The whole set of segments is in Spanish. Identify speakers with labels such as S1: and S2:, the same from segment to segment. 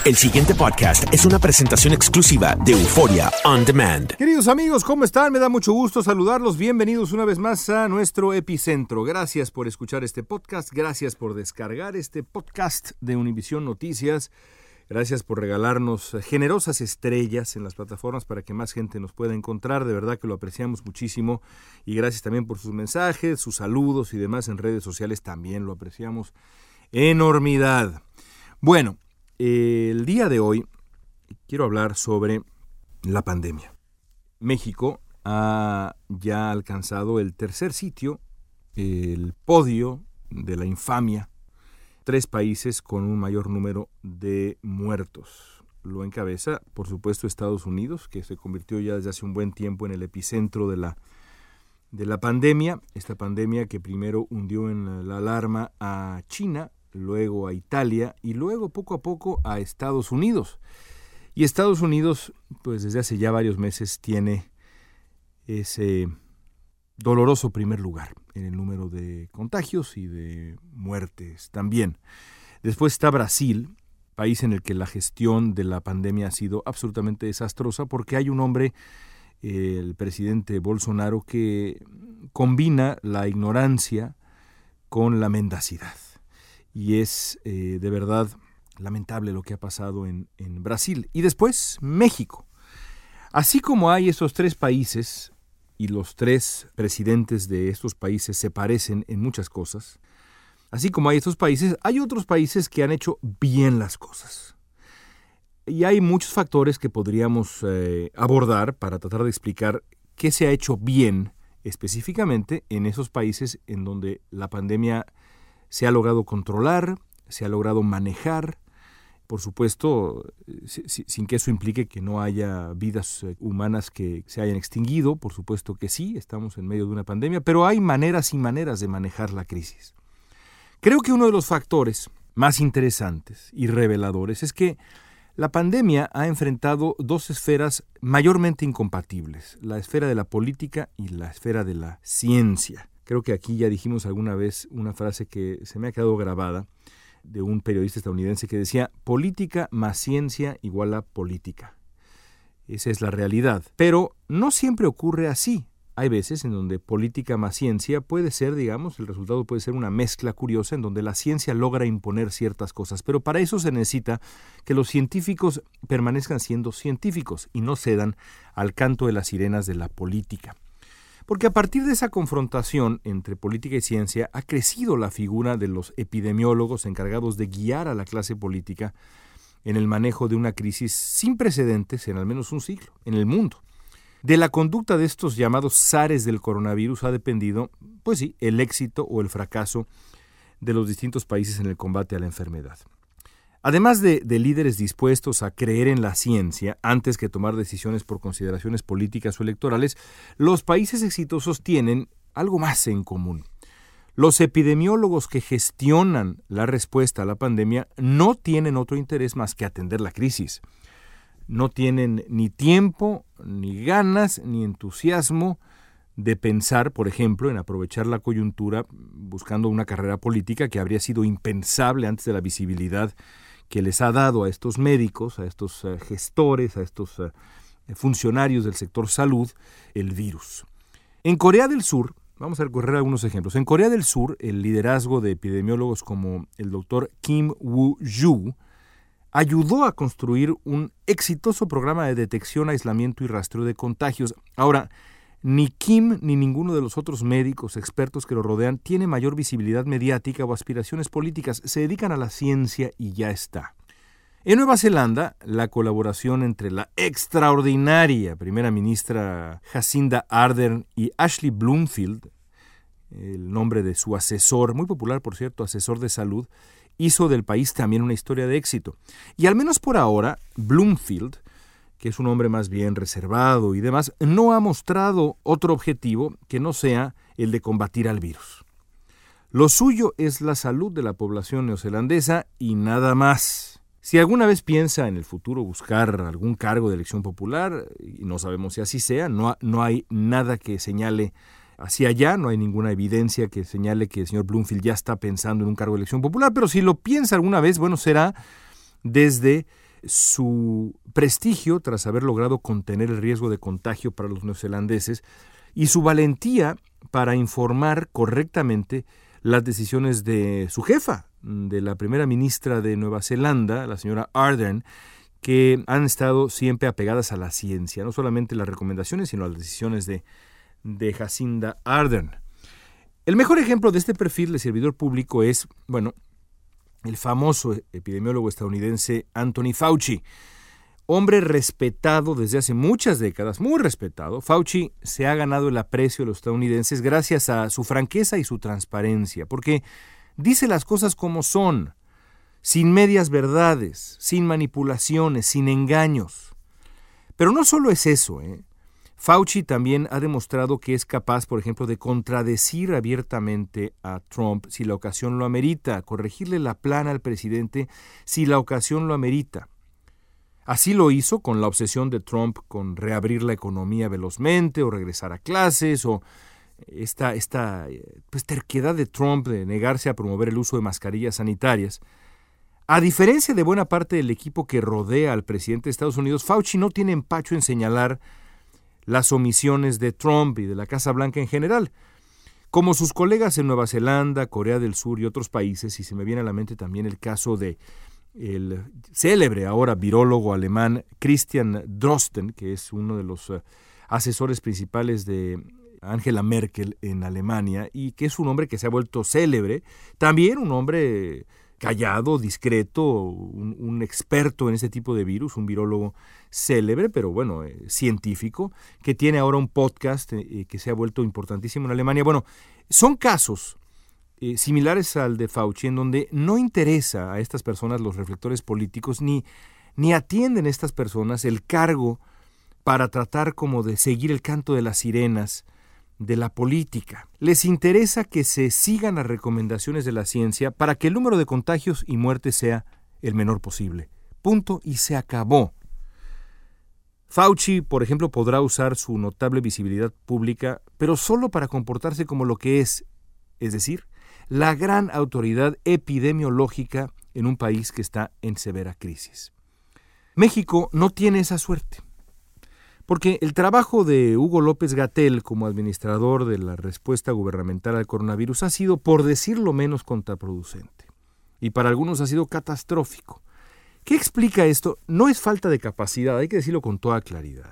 S1: El siguiente podcast es una presentación exclusiva de Euforia On Demand.
S2: Queridos amigos, ¿cómo están? Me da mucho gusto saludarlos. Bienvenidos una vez más a nuestro Epicentro. Gracias por escuchar este podcast. Gracias por descargar este podcast de Univisión Noticias. Gracias por regalarnos generosas estrellas en las plataformas para que más gente nos pueda encontrar. De verdad que lo apreciamos muchísimo. Y gracias también por sus mensajes, sus saludos y demás en redes sociales. También lo apreciamos enormidad. Bueno, el día de hoy quiero hablar sobre la pandemia. México ha ya alcanzado el tercer sitio, el podio de la infamia. 3 países con un mayor número de muertos. Lo encabeza, por supuesto, Estados Unidos, que se convirtió ya desde hace un buen tiempo en el epicentro de la pandemia. Esta pandemia que primero hundió en la alarma a China, luego a Italia y luego poco a poco a Estados Unidos. Y Estados Unidos, pues desde hace ya varios meses tiene ese doloroso primer lugar en el número de contagios y de muertes también. Después está Brasil, país en el que la gestión de la pandemia ha sido absolutamente desastrosa porque hay un hombre, el presidente Bolsonaro, que combina la ignorancia con la mendacidad. Y es de verdad lamentable lo que ha pasado en Brasil. Y después, México. Así como hay esos 3 países, y los 3 presidentes de estos países se parecen en muchas cosas, así como hay estos países, hay otros países que han hecho bien las cosas. Y hay muchos factores que podríamos abordar para tratar de explicar qué se ha hecho bien específicamente en esos países en donde la pandemia se ha logrado controlar, se ha logrado manejar, por supuesto, sin que eso implique que no haya vidas humanas que se hayan extinguido. Por supuesto que sí, estamos en medio de una pandemia, pero hay maneras y maneras de manejar la crisis. Creo que uno de los factores más interesantes y reveladores es que la pandemia ha enfrentado 2 esferas mayormente incompatibles, la esfera de la política y la esfera de la ciencia. Creo que aquí ya dijimos alguna vez una frase que se me ha quedado grabada de un periodista estadounidense que decía: política más ciencia igual a política. Esa es la realidad. Pero no siempre ocurre así. Hay veces en donde política más ciencia puede ser, digamos, el resultado puede ser una mezcla curiosa en donde la ciencia logra imponer ciertas cosas. Pero para eso se necesita que los científicos permanezcan siendo científicos y no cedan al canto de las sirenas de la política. Porque a partir de esa confrontación entre política y ciencia ha crecido la figura de los epidemiólogos encargados de guiar a la clase política en el manejo de una crisis sin precedentes en al menos un siglo en el mundo. De la conducta de estos llamados zares del coronavirus ha dependido, pues sí, el éxito o el fracaso de los distintos países en el combate a la enfermedad. Además de líderes dispuestos a creer en la ciencia antes que tomar decisiones por consideraciones políticas o electorales, los países exitosos tienen algo más en común. Los epidemiólogos que gestionan la respuesta a la pandemia no tienen otro interés más que atender la crisis. No tienen ni tiempo, ni ganas, ni entusiasmo de pensar, por ejemplo, en aprovechar la coyuntura buscando una carrera política que habría sido impensable antes de la visibilidad que les ha dado a estos médicos, a estos gestores, a estos funcionarios del sector salud, el virus. En Corea del Sur, vamos a recorrer algunos ejemplos. En Corea del Sur, el liderazgo de epidemiólogos como el doctor Kim Woo-ju ayudó a construir un exitoso programa de detección, aislamiento y rastreo de contagios. Ahora, ni Kim ni ninguno de los otros médicos expertos que lo rodean tiene mayor visibilidad mediática o aspiraciones políticas. Se dedican a la ciencia y ya está. En Nueva Zelanda, la colaboración entre la extraordinaria primera ministra Jacinda Ardern y Ashley Bloomfield, el nombre de su asesor, muy popular por cierto, asesor de salud, hizo del país también una historia de éxito. Y al menos por ahora, Bloomfield, que es un hombre más bien reservado y demás, no ha mostrado otro objetivo que no sea el de combatir al virus. Lo suyo es la salud de la población neozelandesa y nada más. Si alguna vez piensa en el futuro buscar algún cargo de elección popular, y no sabemos si así sea, no hay nada que señale hacia allá, no hay ninguna evidencia que señale que el señor Bloomfield ya está pensando en un cargo de elección popular, pero si lo piensa alguna vez, bueno, será desde su prestigio tras haber logrado contener el riesgo de contagio para los neozelandeses y su valentía para informar correctamente las decisiones de su jefa, de la primera ministra de Nueva Zelanda, la señora Ardern, que han estado siempre apegadas a la ciencia, no solamente las recomendaciones, sino las decisiones de Jacinda Ardern. El mejor ejemplo de este perfil de servidor público es, el famoso epidemiólogo estadounidense Anthony Fauci. Hombre respetado desde hace muchas décadas, muy respetado. Fauci se ha ganado el aprecio de los estadounidenses gracias a su franqueza y su transparencia, porque dice las cosas como son, sin medias verdades, sin manipulaciones, sin engaños. Pero no solo es eso, Fauci también ha demostrado que es capaz, por ejemplo, de contradecir abiertamente a Trump si la ocasión lo amerita, corregirle la plana al presidente si la ocasión lo amerita. Así lo hizo con la obsesión de Trump con reabrir la economía velozmente o regresar a clases, o esta terquedad de Trump de negarse a promover el uso de mascarillas sanitarias. A diferencia de buena parte del equipo que rodea al presidente de Estados Unidos, Fauci no tiene empacho en señalar las omisiones de Trump y de la Casa Blanca en general, como sus colegas en Nueva Zelanda, Corea del Sur y otros países, y se me viene a la mente también el caso de el célebre ahora virólogo alemán Christian Drosten, que es uno de los asesores principales de Angela Merkel en Alemania y que es un hombre que se ha vuelto célebre, también un hombre callado, discreto, un experto en este tipo de virus, un virólogo célebre, pero científico, que tiene ahora un podcast que se ha vuelto importantísimo en Alemania. Son casos similares al de Fauci, en donde no interesa a estas personas los reflectores políticos, ni atienden a estas personas el cargo para tratar como de seguir el canto de las sirenas de la política. Les interesa que se sigan las recomendaciones de la ciencia para que el número de contagios y muertes sea el menor posible. Punto y se acabó. Fauci, por ejemplo, podrá usar su notable visibilidad pública, pero solo para comportarse como lo que es decir, la gran autoridad epidemiológica en un país que está en severa crisis. México no tiene esa suerte, porque el trabajo de Hugo López-Gatell como administrador de la respuesta gubernamental al coronavirus ha sido, por decirlo menos, contraproducente, y para algunos ha sido catastrófico. ¿Qué explica esto? No es falta de capacidad, hay que decirlo con toda claridad.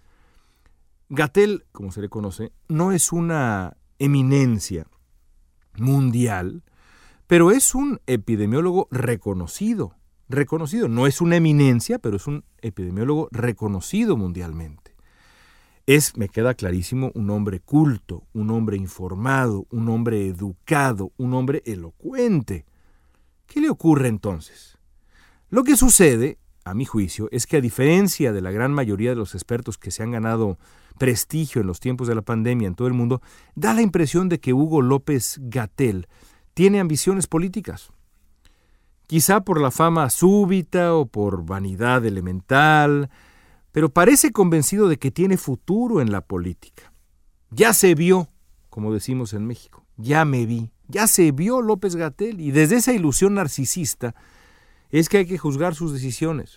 S2: Gatell, como se le conoce, no es una eminencia mundial, pero es un epidemiólogo reconocido. No es una eminencia, pero es un epidemiólogo reconocido mundialmente. Me queda clarísimo, un hombre culto, un hombre informado, un hombre educado, un hombre elocuente. ¿Qué le ocurre entonces? Lo que sucede, a mi juicio, es que a diferencia de la gran mayoría de los expertos que se han ganado prestigio en los tiempos de la pandemia en todo el mundo, da la impresión de que Hugo López-Gatell tiene ambiciones políticas. Quizá por la fama súbita o por vanidad elemental, pero parece convencido de que tiene futuro en la política. Ya se vio, como decimos en México, ya me vi, ya se vio López-Gatell, y desde esa ilusión narcisista es que hay que juzgar sus decisiones.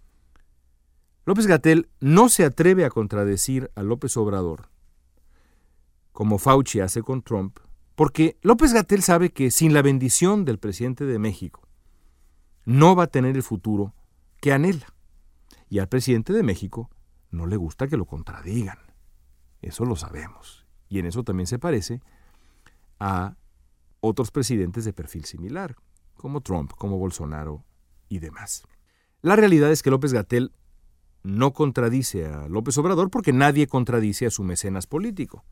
S2: López-Gatell no se atreve a contradecir a López Obrador, como Fauci hace con Trump, porque López-Gatell sabe que sin la bendición del presidente de México no va a tener el futuro que anhela. Y al presidente de México no le gusta que lo contradigan. Eso lo sabemos. Y en eso también se parece a otros presidentes de perfil similar, como Trump, como Bolsonaro y demás. La realidad es que López-Gatell no contradice a López Obrador porque nadie contradice a su mecenas político.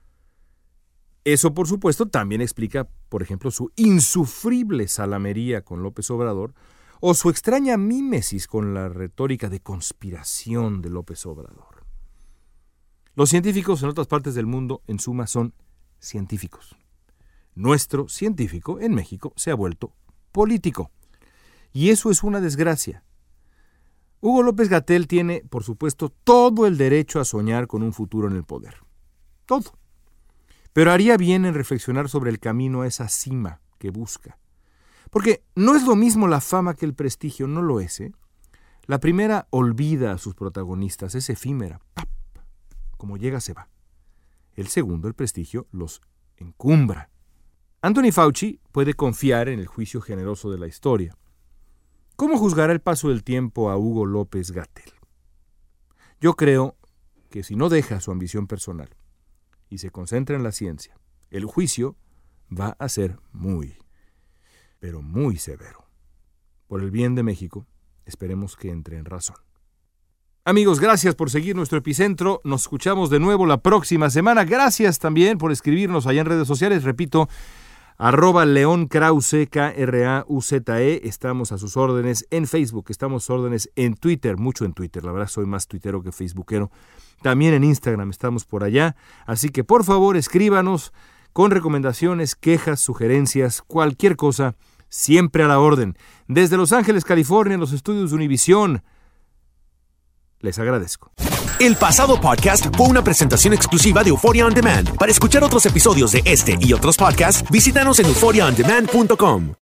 S2: Eso, por supuesto, también explica, por ejemplo, su insufrible salamería con López Obrador o su extraña mímesis con la retórica de conspiración de López Obrador. Los científicos en otras partes del mundo, en suma, son científicos. Nuestro científico en México se ha vuelto político. Y eso es una desgracia. Hugo López-Gatell tiene, por supuesto, todo el derecho a soñar con un futuro en el poder. Todo. Pero haría bien en reflexionar sobre el camino a esa cima que busca. Porque no es lo mismo la fama que el prestigio, no lo es. La primera olvida a sus protagonistas, es efímera. ¡Pap! Como llega, se va. El segundo, el prestigio, los encumbra. Anthony Fauci puede confiar en el juicio generoso de la historia. ¿Cómo juzgará el paso del tiempo a Hugo López-Gatell? Yo creo que si no deja su ambición personal y se concentra en la ciencia, el juicio va a ser muy, pero muy severo. Por el bien de México, esperemos que entre en razón. Amigos, gracias por seguir nuestro Epicentro. Nos escuchamos de nuevo la próxima semana. Gracias también por escribirnos allá en redes sociales. Repito, @LeonKrause, Krauze. Estamos a sus órdenes en Facebook, estamos a sus órdenes en Twitter, mucho en Twitter. La verdad soy más tuitero que facebookero. También en Instagram estamos por allá. Así que por favor escríbanos con recomendaciones, quejas, sugerencias, cualquier cosa, siempre a la orden. Desde Los Ángeles, California, en los estudios de Univisión. Les agradezco.
S1: El pasado podcast fue una presentación exclusiva de Euphoria On Demand. Para escuchar otros episodios de este y otros podcasts, visítanos en euphoriaondemand.com.